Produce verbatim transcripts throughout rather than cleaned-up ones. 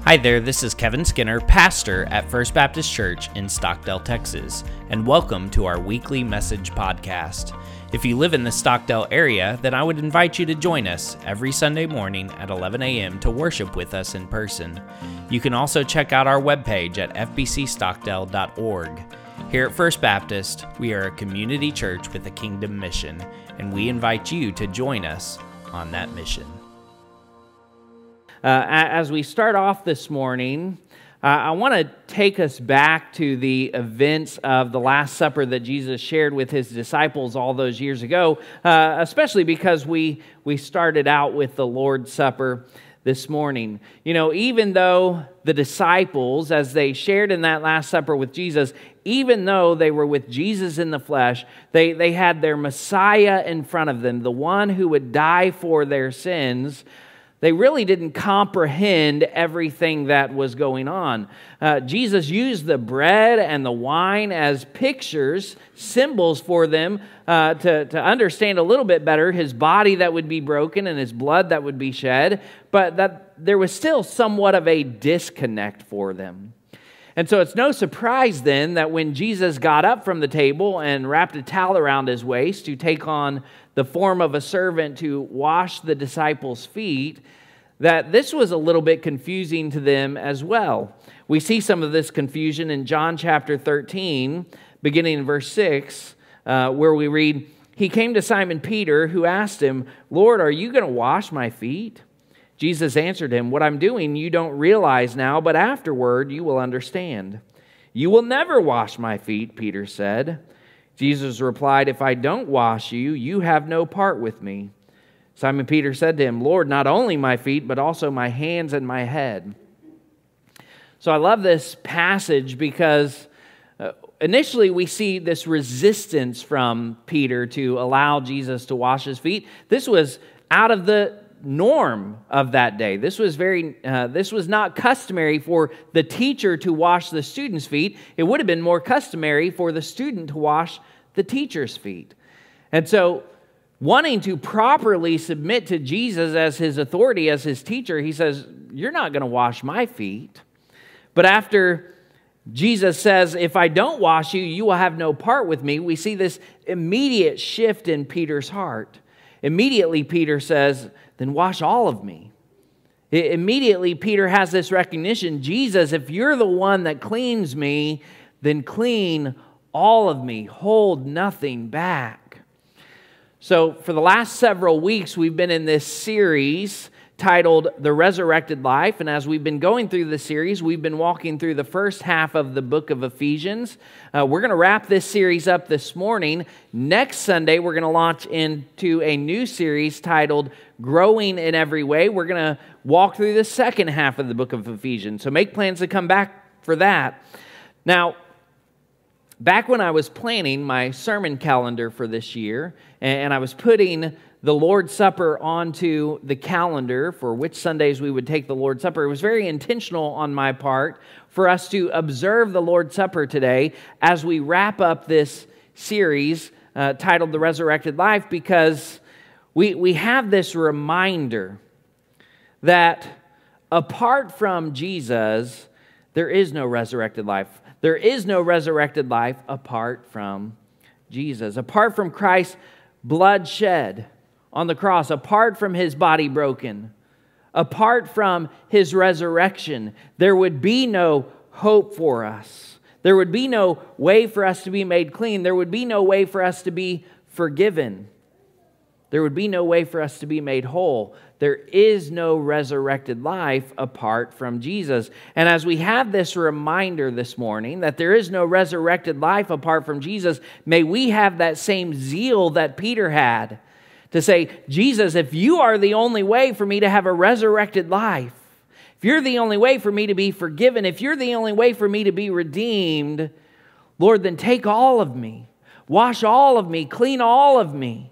Hi there, this is Kevin Skinner, pastor at First Baptist Church in Stockdale, Texas, and welcome to our weekly message podcast. If you live in the Stockdale area, then I would invite you to join us every Sunday morning at eleven a.m. to worship with us in person. You can also check out our webpage at f b c stockdale dot org. Here at First Baptist, we are a community church with a kingdom mission, and we invite you to join us on that mission. Uh, as we start off this morning, uh, I want to take us back to the events of the Last Supper that Jesus shared with his disciples all those years ago, uh, especially because we, we started out with the Lord's Supper this morning. You know, even though the disciples, as they shared in that Last Supper with Jesus, even though they were with Jesus in the flesh, they, they had their Messiah in front of them, the one who would die for their sins. They really didn't comprehend everything that was going on. Uh, Jesus used the bread and the wine as pictures, symbols for them uh, to, to understand a little bit better his body that would be broken and his blood that would be shed, but that there was still somewhat of a disconnect for them. And so it's no surprise then that when Jesus got up from the table and wrapped a towel around his waist to take on the form of a servant to wash the disciples' feet, that this was a little bit confusing to them as well. We see some of this confusion in John chapter thirteen, beginning in verse six, uh, where we read, "He came to Simon Peter, who asked him, 'Lord, are you going to wash my feet?' Jesus answered him, 'What I'm doing you don't realize now, but afterward you will understand.' 'You will never wash my feet,' Peter said. Jesus replied, 'If I don't wash you, you have no part with me.' Simon Peter said to him, 'Lord, not only my feet, but also my hands and my head.'" So I love this passage because uh, initially we see this resistance from Peter to allow Jesus to wash his feet. This was out of the norm of that day. This was very. Uh, this was not customary for the teacher to wash the student's feet. It would have been more customary for the student to wash the teacher's feet. And so, wanting to properly submit to Jesus as his authority, as his teacher, he says, "You're not going to wash my feet." But after Jesus says, "If I don't wash you, you will have no part with me," we see this immediate shift in Peter's heart. Immediately, Peter says, "Then wash all of me." Immediately, Peter has this recognition, Jesus, if you're the one that cleans me, then clean all of me. Hold nothing back. So, for the last several weeks, we've been in this series titled The Resurrected Life, and as we've been going through the series, we've been walking through the first half of the book of Ephesians. Uh, we're going to wrap this series up this morning. Next Sunday, we're going to launch into a new series titled Growing in Every Way. We're going to walk through the second half of the book of Ephesians, so make plans to come back for that. Now, back when I was planning my sermon calendar for this year, and I was putting the Lord's Supper onto the calendar for which Sundays we would take the Lord's Supper, it was very intentional on my part for us to observe the Lord's Supper today as we wrap up this series uh, titled The Resurrected Life, because we, we have this reminder that apart from Jesus, there is no resurrected life. There is no resurrected life apart from Jesus. Apart from Christ's blood shed on the cross, apart from his body broken, apart from his resurrection, there would be no hope for us. There would be no way for us to be made clean. There would be no way for us to be forgiven. There would be no way for us to be made whole. There is no resurrected life apart from Jesus. And as we have this reminder this morning that there is no resurrected life apart from Jesus, may we have that same zeal that Peter had to say, Jesus, if you are the only way for me to have a resurrected life, if you're the only way for me to be forgiven, if you're the only way for me to be redeemed, Lord, then take all of me, wash all of me, clean all of me.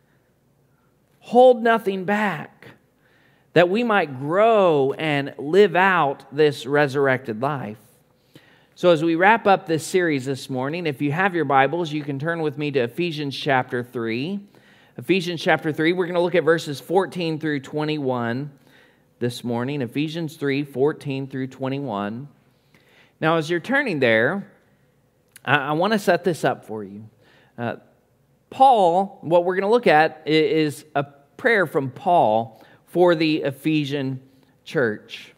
Hold nothing back, that we might grow and live out this resurrected life. So as we wrap up this series this morning, if you have your Bibles, you can turn with me to Ephesians chapter three. Ephesians chapter three, we're going to look at verses fourteen through twenty-one this morning, Ephesians three, fourteen through twenty-one. Now, as you're turning there, I, I want to set this up for you. Uh, Paul, what we're going to look at is a prayer from Paul for the Ephesian church.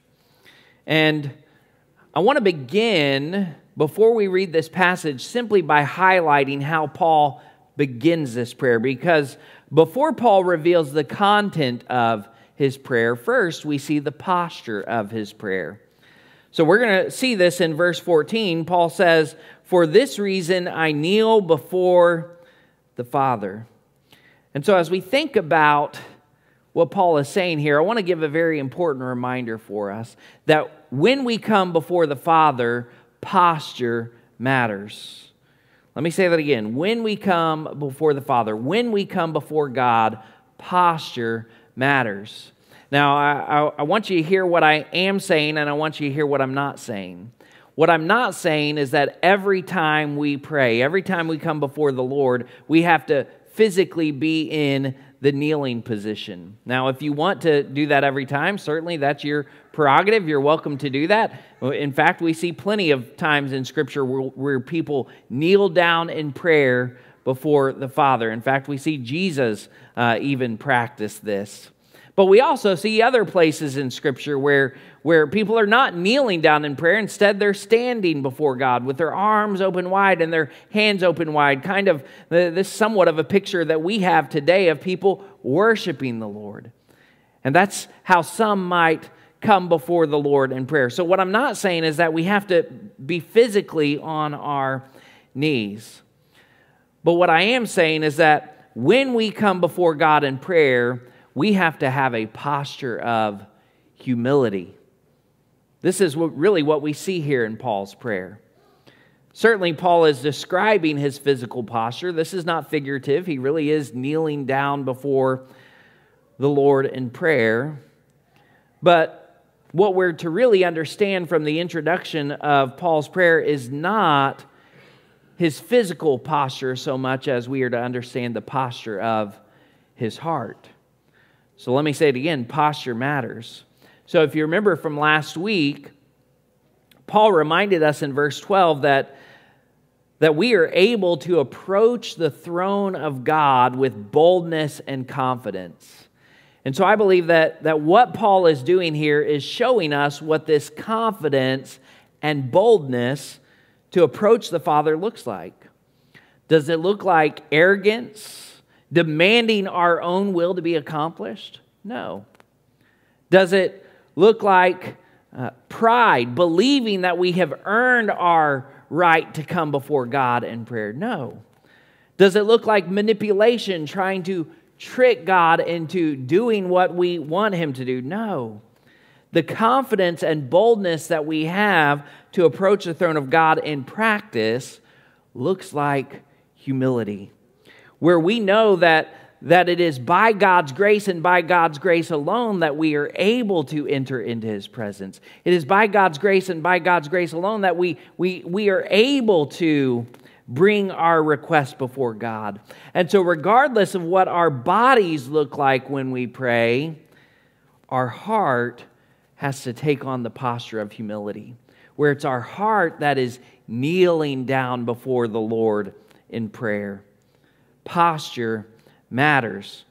And I want to begin, before we read this passage, simply by highlighting how Paul begins this prayer. Because before Paul reveals the content of his prayer, first we see the posture of his prayer. So we're going to see this in verse fourteen. Paul says, "For this reason I kneel before the Father." And so as we think about what Paul is saying here, I want to give a very important reminder for us that when we come before the Father, posture matters. Let me say that again. When we come before the Father, when we come before God, posture matters. Now, I, I, I want you to hear what I am saying, and I want you to hear what I'm not saying. What I'm not saying is that every time we pray, every time we come before the Lord, we have to physically be in the kneeling position. Now, if you want to do that every time, certainly that's your prerogative. You're welcome to do that. In fact, we see plenty of times in Scripture where, where people kneel down in prayer before the Father. In fact, we see Jesus uh, even practice this. But we also see other places in Scripture where, where people are not kneeling down in prayer. Instead, they're standing before God with their arms open wide and their hands open wide. Kind of this somewhat of a picture that we have today of people worshiping the Lord. And that's how some might come before the Lord in prayer. So what I'm not saying is that we have to be physically on our knees. But what I am saying is that when we come before God in prayer, we have to have a posture of humility. This is what, really what we see here in Paul's prayer. Certainly, Paul is describing his physical posture. This is not figurative. He really is kneeling down before the Lord in prayer. But what we're to really understand from the introduction of Paul's prayer is not his physical posture so much as we are to understand the posture of his heart. So let me say it again, posture matters. So if you remember from last week, Paul reminded us in verse twelve that, that we are able to approach the throne of God with boldness and confidence. And so I believe that, that what Paul is doing here is showing us what this confidence and boldness to approach the Father looks like. Does it look like arrogance? Demanding our own will to be accomplished? No. Does it look like uh, pride, believing that we have earned our right to come before God in prayer? No. Does it look like manipulation, trying to trick God into doing what we want Him to do? No. The confidence and boldness that we have to approach the throne of God in practice looks like humility, where we know that, that it is by God's grace and by God's grace alone that we are able to enter into His presence. It is by God's grace and by God's grace alone that we, we, we are able to bring our request before God. And so regardless of what our bodies look like when we pray, our heart has to take on the posture of humility, where it's our heart that is kneeling down before the Lord in prayer. Posture matters.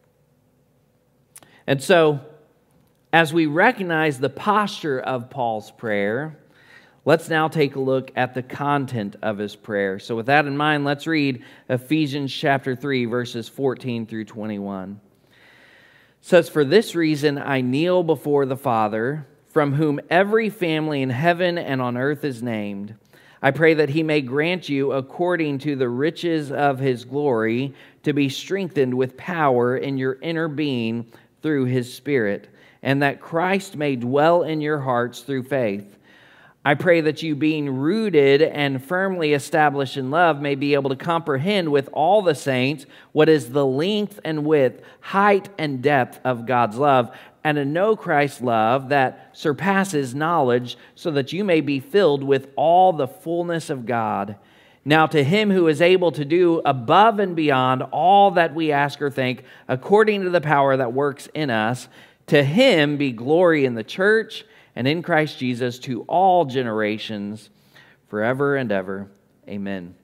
And so, as we recognize the posture of Paul's prayer, let's now take a look at the content of his prayer. So with that in mind, let's read Ephesians chapter three, verses fourteen through twenty-one. It says, "For this reason I kneel before the Father, from whom every family in heaven and on earth is named. I pray that He may grant you, according to the riches of His glory, to be strengthened with power in your inner being through His Spirit, and that Christ may dwell in your hearts through faith. I pray that you, being rooted and firmly established in love, may be able to comprehend with all the saints what is the length and width, height and depth of God's love, and to know Christ's love that surpasses knowledge, so that you may be filled with all the fullness of God. Now to Him who is able to do above and beyond all that we ask or think, according to the power that works in us, To him be glory in the church and in Christ Jesus to all generations, forever and ever. Amen.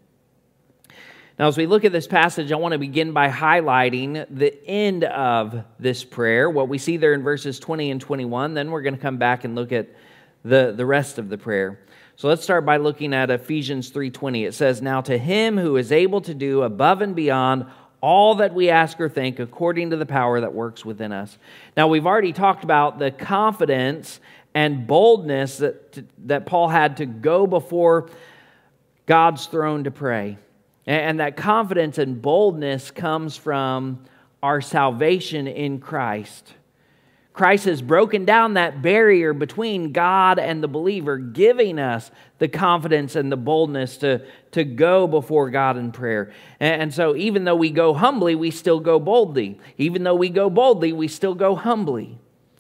Now, as we look at this passage, I want to begin by highlighting the end of this prayer, what we see there in verses twenty and twenty-one. Then we're going to come back and look at the, the rest of the prayer. So let's start by looking at Ephesians three twenty. It says, "Now to him who is able to do above and beyond all that we ask or think, according to the power that works within us." Now, we've already talked about the confidence and boldness that, that Paul had to go before God's throne to pray. And that confidence and boldness comes from our salvation in Christ. Christ has broken down that barrier between God and the believer, giving us the confidence and the boldness to, to go before God in prayer. And so even though we go humbly, we still go boldly. Even though we go boldly, we still go humbly.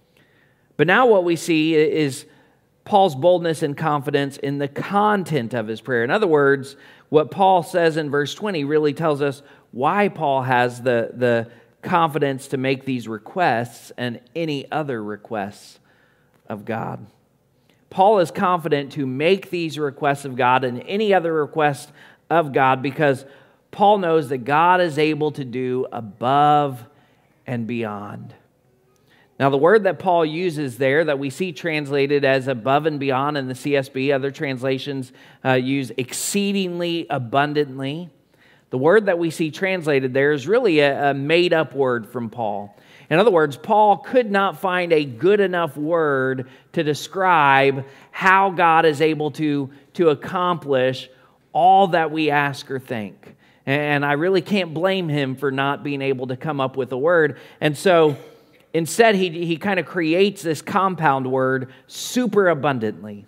But now what we see is Paul's boldness and confidence in the content of his prayer. In other words, what Paul says in verse twenty really tells us why Paul has the, the confidence to make these requests and any other requests of God. Paul is confident to make these requests of God and any other request of God because Paul knows that God is able to do above and beyond. Now, the word that Paul uses there that we see translated as above and beyond in the C S B, other translations uh, use exceedingly abundantly. The word that we see translated there is really a, a made-up word from Paul. In other words, Paul could not find a good enough word to describe how God is able to, to accomplish all that we ask or think. And I really can't blame him for not being able to come up with a word. And so instead, he, he kind of creates this compound word, super abundantly,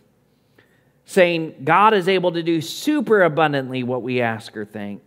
saying God is able to do super abundantly what we ask or think.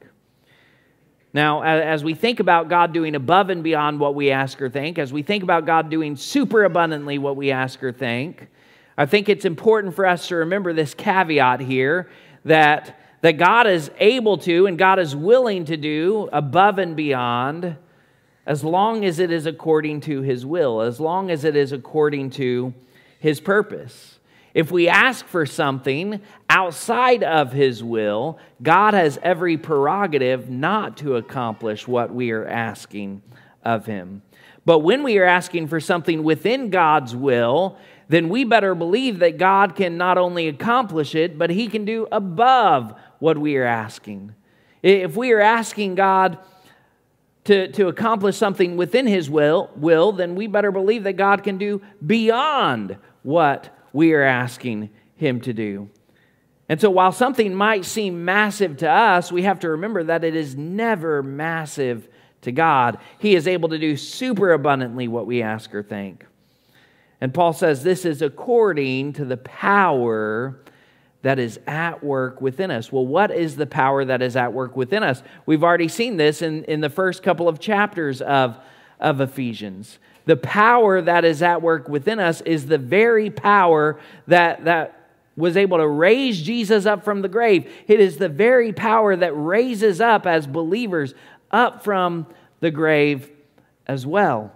Now, as we think about God doing above and beyond what we ask or think, as we think about God doing super abundantly what we ask or think, I think it's important for us to remember this caveat here that, that God is able to and God is willing to do above and beyond as long as it is according to His will, as long as it is according to His purpose. If we ask for something outside of His will, God has every prerogative not to accomplish what we are asking of Him. But when we are asking for something within God's will, then we better believe that God can not only accomplish it, but He can do above what we are asking. If we are asking God to, to accomplish something within His will, will, then we better believe that God can do beyond what we are asking Him to do. And so while something might seem massive to us, we have to remember that it is never massive to God. He is able to do super abundantly what we ask or think. And Paul says this is according to the power that is at work within us. Well, what is the power that is at work within us? We've already seen this in, in the first couple of chapters of, of Ephesians. The power that is at work within us is the very power that, that was able to raise Jesus up from the grave. It is the very power that raises up as believers up from the grave as well.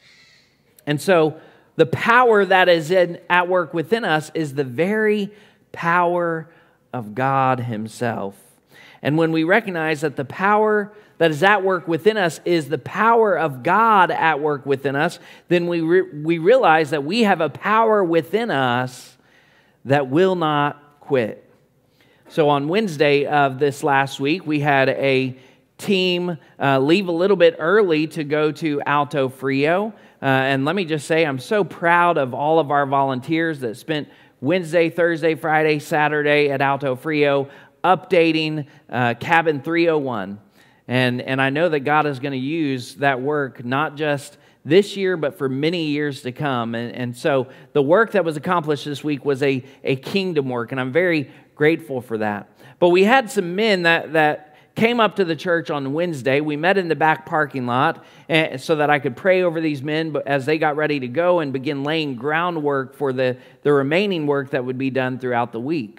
And so the power that is in, at work within us is the very power of God Himself. And when we recognize that the power that is at work within us is the power of God at work within us, then we re- we realize that we have a power within us that will not quit. So on Wednesday of this last week, we had a team uh, leave a little bit early to go to Alto Frio. Uh, and let me just say, I'm so proud of all of our volunteers that spent Wednesday, Thursday, Friday, Saturday at Alto Frio updating uh, cabin three oh one. And, and I know that God is going to use that work not just this year, but for many years to come. And, and so the work that was accomplished this week was a, a kingdom work, and I'm very grateful for that. But we had some men that, that came up to the church on Wednesday. We met in the back parking lot and, so that I could pray over these men as they got ready to go and begin laying groundwork for the, the remaining work that would be done throughout the week.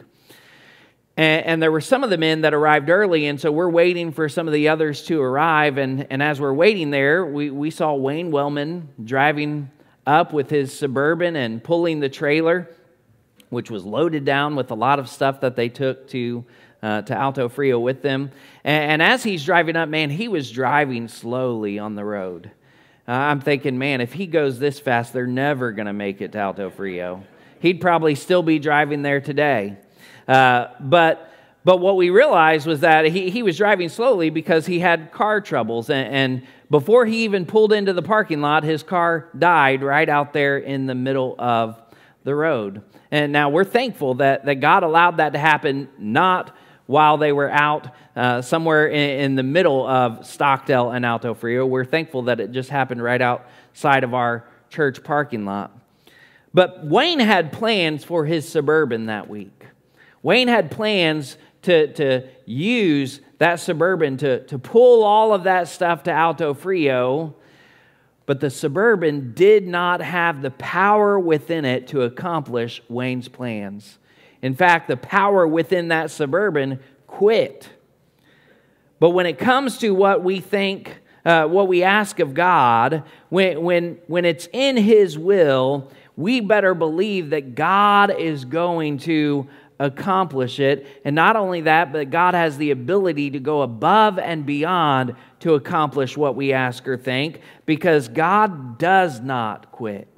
And, and there were some of the men that arrived early, and so we're waiting for some of the others to arrive. And, and as we're waiting there, we, we saw Wayne Wellman driving up with his Suburban and pulling the trailer, which was loaded down with a lot of stuff that they took to uh, to Alto Frio with them. And, and as he's driving up, man, he was driving slowly on the road. Uh, I'm thinking, man, if he goes this fast, they're never going to make it to Alto Frio. He'd probably still be driving there today. Uh, but but what we realized was that he, he was driving slowly because he had car troubles. And, and before he even pulled into the parking lot, his car died right out there in the middle of the road. And now we're thankful that, that God allowed that to happen, not while they were out uh, somewhere in, in the middle of Stockdale and Alto Frio. We're thankful that it just happened right outside of our church parking lot. But Wayne had plans for his Suburban that week. Wayne had plans to, to use that Suburban to, to pull all of that stuff to Alto Frio, but the Suburban did not have the power within it to accomplish Wayne's plans. In fact, the power within that Suburban quit. But when it comes to what we think, uh, what we ask of God, when, when, when it's in His will, we better believe that God is going to accomplish it. And not only that, but God has the ability to go above and beyond to accomplish what we ask or think, because God does not quit.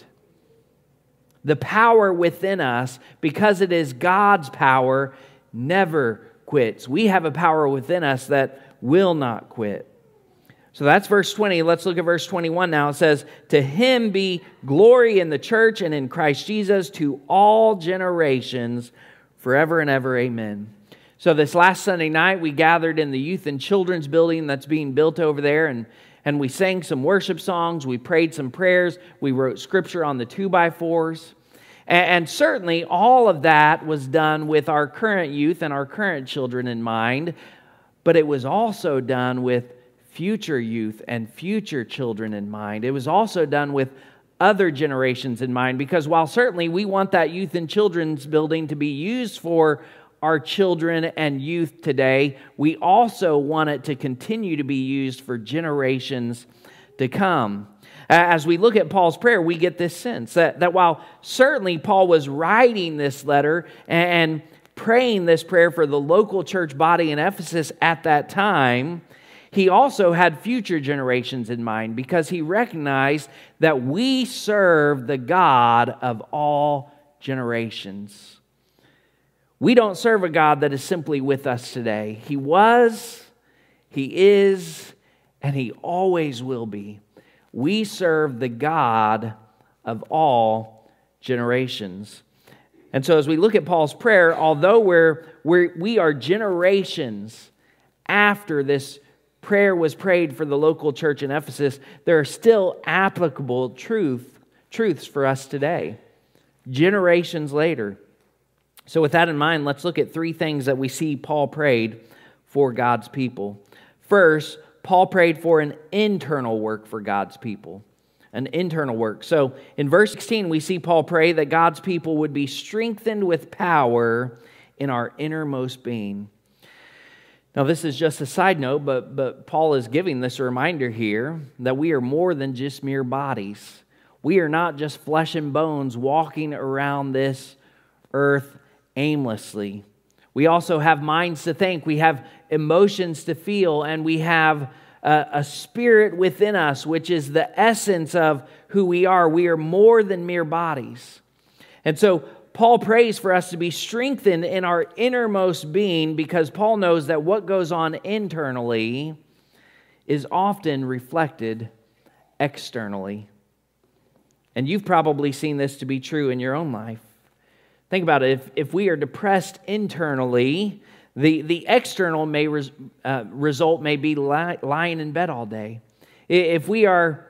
The power within us, because it is God's power, never quits. We have a power within us that will not quit. So that's verse twenty. Let's look at verse twenty-one now. It says, "To Him be glory in the church and in Christ Jesus to all generations, forever and ever. Amen." So this last Sunday night, we gathered in the youth and children's building that's being built over there, and, and we sang some worship songs, we prayed some prayers, we wrote scripture on the two by fours. And, and certainly all of that was done with our current youth and our current children in mind, but it was also done with future youth and future children in mind. It was also done with other generations in mind, because while certainly we want that youth and children's building to be used for our children and youth today, we also want it to continue to be used for generations to come. As we look at Paul's prayer, we get this sense that, that while certainly Paul was writing this letter and praying this prayer for the local church body in Ephesus at that time, he also had future generations in mind, because he recognized that we serve the God of all generations. We don't serve a God that is simply with us today. He was, He is, and He always will be. We serve the God of all generations. And so as we look at Paul's prayer, although we're, we're, we are generations after this prayer was prayed for the local church in Ephesus, there are still applicable truth, truths for us today, generations later. So with that in mind, let's look at three things that we see Paul prayed for God's people. First, Paul prayed for an internal work for God's people, an internal work. So in verse sixteen, we see Paul pray that God's people would be strengthened with power in our innermost being. Now, this is just a side note, but, but Paul is giving this reminder here that we are more than just mere bodies. We are not just flesh and bones walking around this earth aimlessly. We also have minds to think, we have emotions to feel, and we have a, a spirit within us, which is the essence of who we are. We are more than mere bodies. And so Paul prays for us to be strengthened in our innermost being, because Paul knows that what goes on internally is often reflected externally. And you've probably seen this to be true in your own life. Think about it. If, if we are depressed internally, the, the external may res, uh, result may be li- lying in bed all day. If we are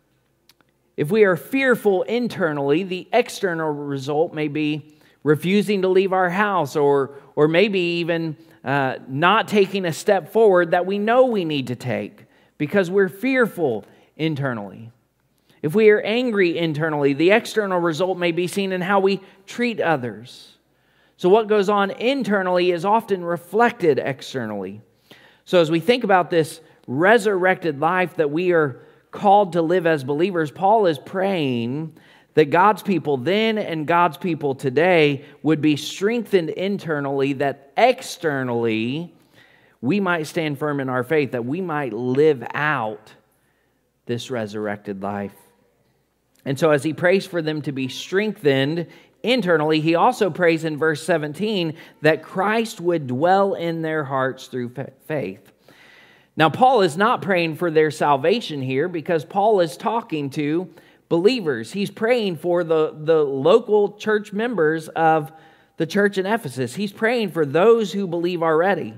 If we are fearful internally, the external result may be refusing to leave our house, or, or maybe even uh, not taking a step forward that we know we need to take because we're fearful internally. If we are angry internally, the external result may be seen in how we treat others. So what goes on internally is often reflected externally. So as we think about this resurrected life that we are called to live as believers, Paul is praying that God's people then and God's people today would be strengthened internally, that externally we might stand firm in our faith, that we might live out this resurrected life. And so as he prays for them to be strengthened internally, he also prays in verse seventeen that Christ would dwell in their hearts through faith. Now, Paul is not praying for their salvation here because Paul is talking to believers. He's praying for the, the local church members of the church in Ephesus. He's praying for those who believe already.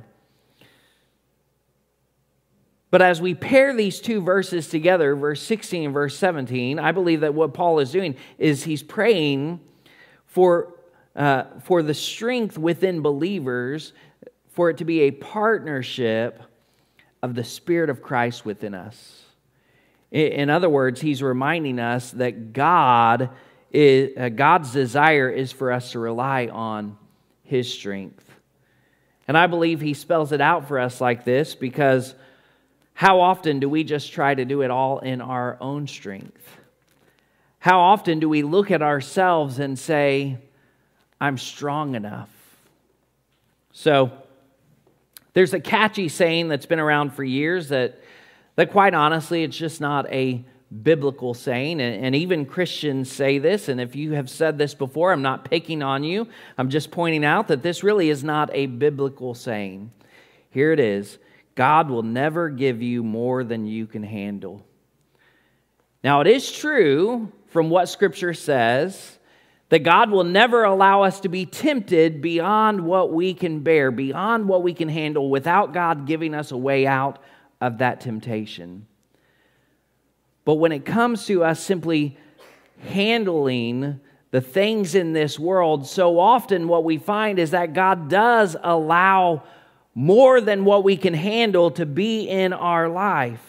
But as we pair these two verses together, verse sixteen and verse seventeen, I believe that what Paul is doing is he's praying for, uh, for the strength within believers, for it to be a partnership of the Spirit of Christ within us. In other words, he's reminding us that God is, uh, God's desire is for us to rely on His strength. And I believe he spells it out for us like this because how often do we just try to do it all in our own strength? How often do we look at ourselves and say, I'm strong enough? So, there's a catchy saying that's been around for years that, that quite honestly, it's just not a biblical saying. And, and even Christians say this, and if you have said this before, I'm not picking on you. I'm just pointing out that this really is not a biblical saying. Here it is. God will never give you more than you can handle. Now, it is true from what Scripture says that God will never allow us to be tempted beyond what we can bear, beyond what we can handle, without God giving us a way out of that temptation. But when it comes to us simply handling the things in this world, so often what we find is that God does allow more than what we can handle to be in our life.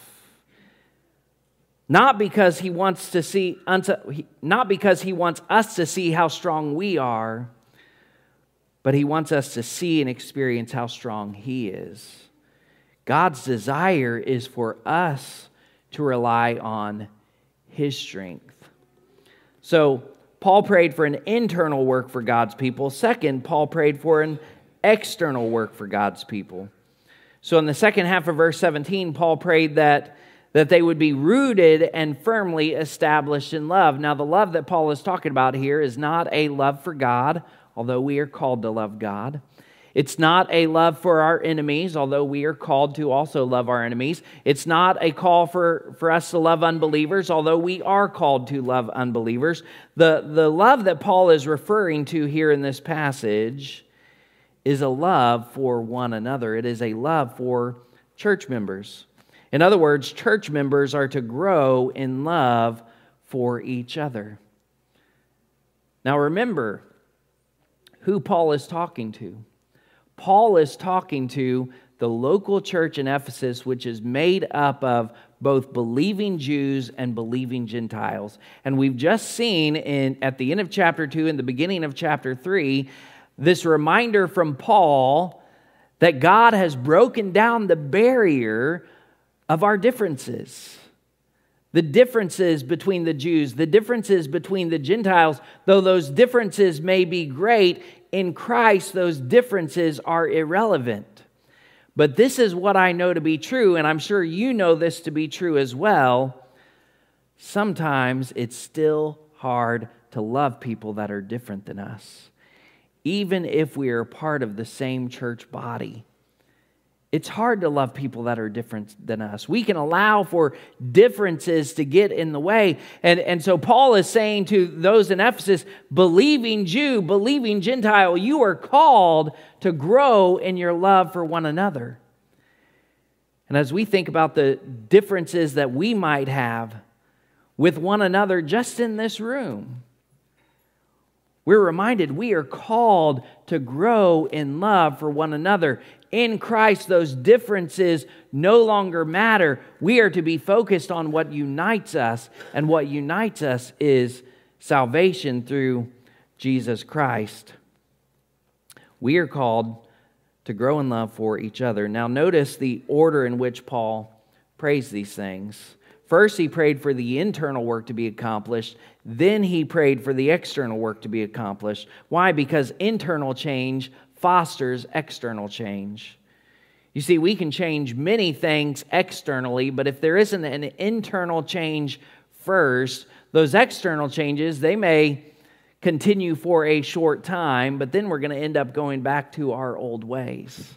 Not because he wants to see, not because he wants us to see how strong we are, but he wants us to see and experience how strong he is. God's desire is for us to rely on his strength. So, Paul prayed for an internal work for God's people. Second, Paul prayed for an external work for God's people. So in the second half of verse seventeen, Paul prayed that, that they would be rooted and firmly established in love. Now, the love that Paul is talking about here is not a love for God, although we are called to love God. It's not a love for our enemies, although we are called to also love our enemies. It's not a call for, for us to love unbelievers, although we are called to love unbelievers. The, the love that Paul is referring to here in this passage is a love for one another. It is a love for church members. In other words, church members are to grow in love for each other. Now remember who Paul is talking to. Paul is talking to the local church in Ephesus, which is made up of both believing Jews and believing Gentiles. And we've just seen in at the end of chapter two and the beginning of chapter three, this reminder from Paul that God has broken down the barrier of our differences. The differences between the Jews, the differences between the Gentiles, though those differences may be great, in Christ those differences are irrelevant. But this is what I know to be true, and I'm sure you know this to be true as well. Sometimes it's still hard to love people that are different than us, even if we are part of the same church body. It's hard to love people that are different than us. We can allow for differences to get in the way. And, and so Paul is saying to those in Ephesus, believing Jew, believing Gentile, you are called to grow in your love for one another. And as we think about the differences that we might have with one another just in this room, we're reminded we are called to grow in love for one another. In Christ, those differences no longer matter. We are to be focused on what unites us, and what unites us is salvation through Jesus Christ. We are called to grow in love for each other. Now notice the order in which Paul prays these things. First, he prayed for the internal work to be accomplished. Then he prayed for the external work to be accomplished. Why? Because internal change fosters external change. You see, we can change many things externally, but if there isn't an internal change first, those external changes, they may continue for a short time, but then we're going to end up going back to our old ways.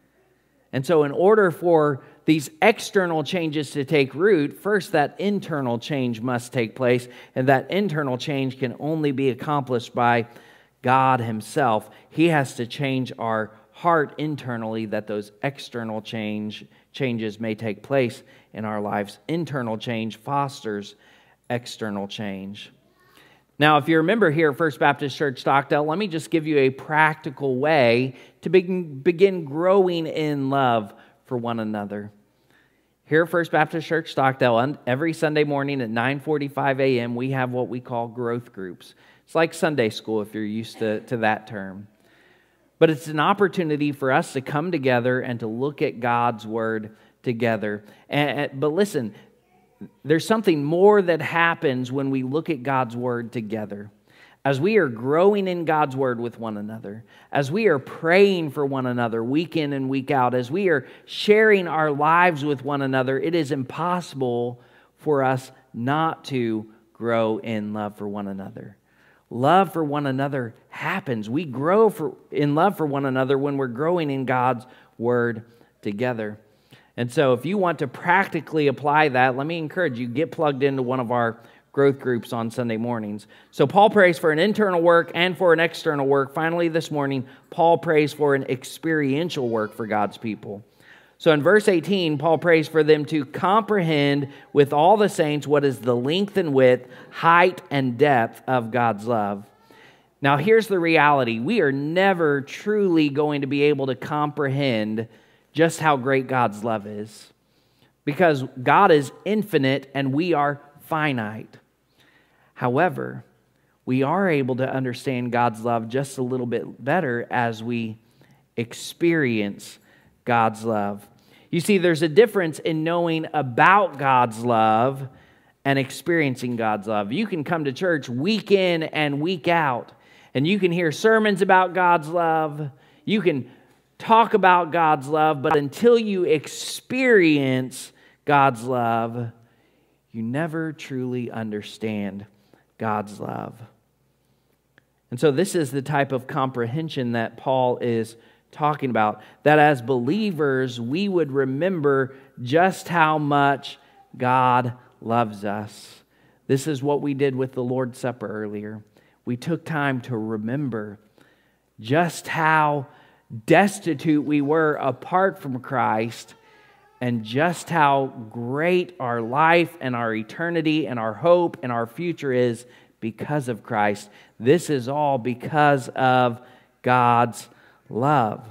And so in order for these external changes to take root, first that internal change must take place, and that internal change can only be accomplished by God Himself. He has to change our heart internally that those external change changes may take place in our lives. Internal change fosters external change. Now, if you remember here at First Baptist Church Stockdale, let me just give you a practical way to begin, begin growing in love for one another. Here at First Baptist Church Stockdale, every Sunday morning at nine forty-five a.m., we have what we call growth groups. It's like Sunday school if you're used to, to that term. But it's an opportunity for us to come together and to look at God's Word together. And, but listen, there's something more that happens when we look at God's Word together. As we are growing in God's Word with one another, as we are praying for one another week in and week out, as we are sharing our lives with one another, it is impossible for us not to grow in love for one another. Love for one another happens. We grow for, in love for one another when we're growing in God's Word together. And so if you want to practically apply that, let me encourage you, get plugged into one of our growth groups on Sunday mornings. So Paul prays for an internal work and for an external work. Finally, this morning, Paul prays for an experiential work for God's people. So in verse eighteen, Paul prays for them to comprehend with all the saints what is the length and width, height and depth of God's love. Now here's the reality. We are never truly going to be able to comprehend just how great God's love is, because God is infinite and we are finite. However, we are able to understand God's love just a little bit better as we experience God's love. You see, there's a difference in knowing about God's love and experiencing God's love. You can come to church week in and week out, and you can hear sermons about God's love. You can talk about God's love, but until you experience God's love, you never truly understand God's love. And so this is the type of comprehension that Paul is talking about, that as believers, we would remember just how much God loves us. This is what we did with the Lord's Supper earlier. We took time to remember just how destitute we were apart from Christ, and just how great our life and our eternity and our hope and our future is because of Christ. This is all because of God's love.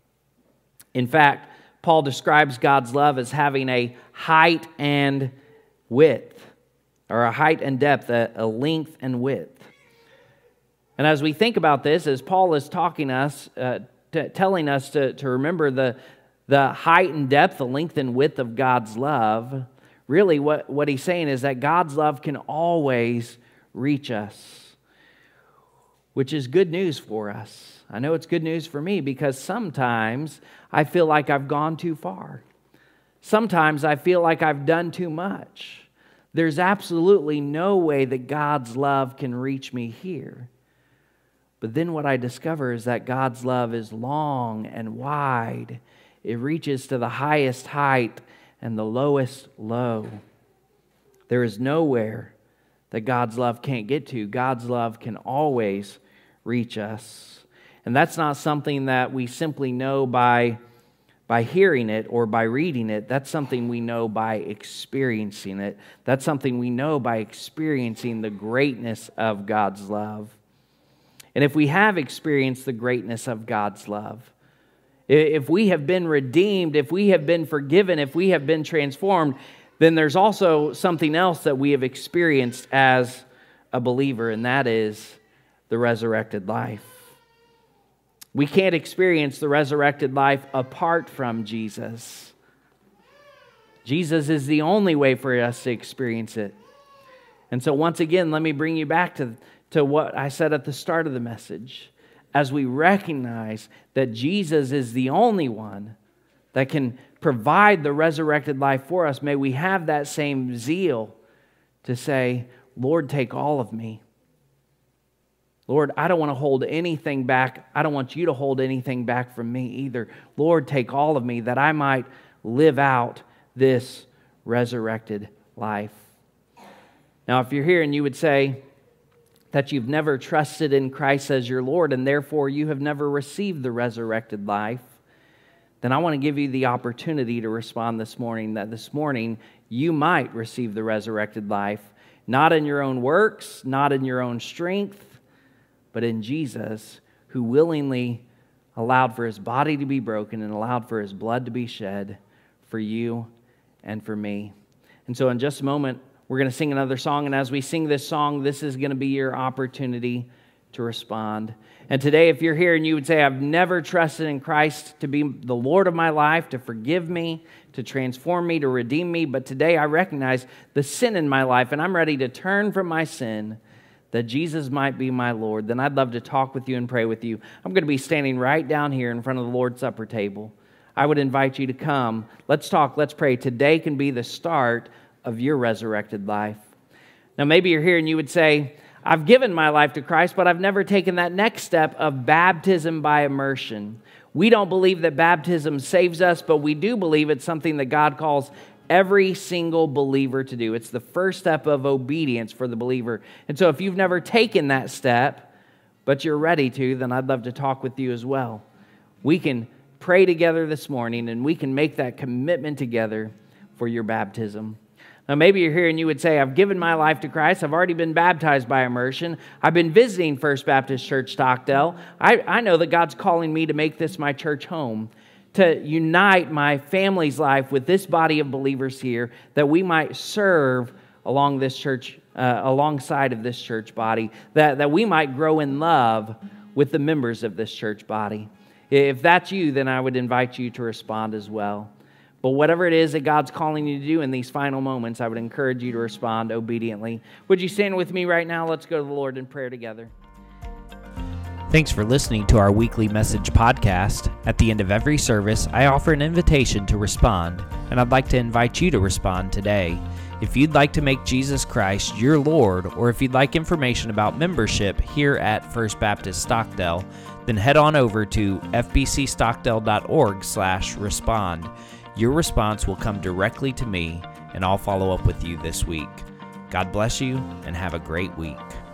In fact, Paul describes God's love as having a height and width, or a height and depth, a, a length and width. And as we think about this, as Paul is talking us, uh, t- telling us to, to remember the, the height and depth, the length and width of God's love, really what, what he's saying is that God's love can always reach us, which is good news for us. I know it's good news for me because sometimes I feel like I've gone too far. Sometimes I feel like I've done too much. There's absolutely no way that God's love can reach me here. But then what I discover is that God's love is long and wide. It reaches to the highest height and the lowest low. There is nowhere that God's love can't get to. God's love can always reach us. And that's not something that we simply know by, by hearing it or by reading it. That's something we know by experiencing it. That's something we know by experiencing the greatness of God's love. And if we have experienced the greatness of God's love, if we have been redeemed, if we have been forgiven, if we have been transformed, then there's also something else that we have experienced as a believer, and that is the resurrected life. We can't experience the resurrected life apart from Jesus. Jesus is the only way for us to experience it. And so once again, let me bring you back to, to what I said at the start of the message. As we recognize that Jesus is the only one that can provide the resurrected life for us, may we have that same zeal to say, Lord, take all of me. Lord, I don't want to hold anything back. I don't want you to hold anything back from me either. Lord, take all of me that I might live out this resurrected life. Now, if you're here and you would say that you've never trusted in Christ as your Lord and therefore you have never received the resurrected life, then I want to give you the opportunity to respond this morning, that this morning you might receive the resurrected life, not in your own works, not in your own strength, but in Jesus, who willingly allowed for his body to be broken and allowed for his blood to be shed for you and for me. And so in just a moment, we're going to sing another song, and as we sing this song, this is going to be your opportunity to respond. And today, if you're here and you would say, I've never trusted in Christ to be the Lord of my life, to forgive me, to transform me, to redeem me, but today I recognize the sin in my life, and I'm ready to turn from my sin, that Jesus might be my Lord, then I'd love to talk with you and pray with you. I'm going to be standing right down here in front of the Lord's Supper table. I would invite you to come. Let's talk, let's pray. Today can be the start of your resurrected life. Now, maybe you're here and you would say, I've given my life to Christ, but I've never taken that next step of baptism by immersion. We don't believe that baptism saves us, but we do believe it's something that God calls every single believer to do. It's the first step of obedience for the believer. And so if you've never taken that step, but you're ready to, then I'd love to talk with you as well. We can pray together this morning, and we can make that commitment together for your baptism. Now, maybe you're here and you would say, I've given my life to Christ. I've already been baptized by immersion. I've been visiting First Baptist Church Stockdale. I, I know that God's calling me to make this my church home, to unite my family's life with this body of believers here, that we might serve along this church, uh, alongside of this church body, that, that we might grow in love with the members of this church body. If that's you, then I would invite you to respond as well. But whatever it is that God's calling you to do in these final moments, I would encourage you to respond obediently. Would you stand with me right now? Let's go to the Lord in prayer together. Thanks for listening to our weekly message podcast. At the end of every service, I offer an invitation to respond, and I'd like to invite you to respond today. If you'd like to make Jesus Christ your Lord, or if you'd like information about membership here at First Baptist Stockdale, then head on over to f b c stockdale dot org slash respond. Your response will come directly to me, and I'll follow up with you this week. God bless you, and have a great week.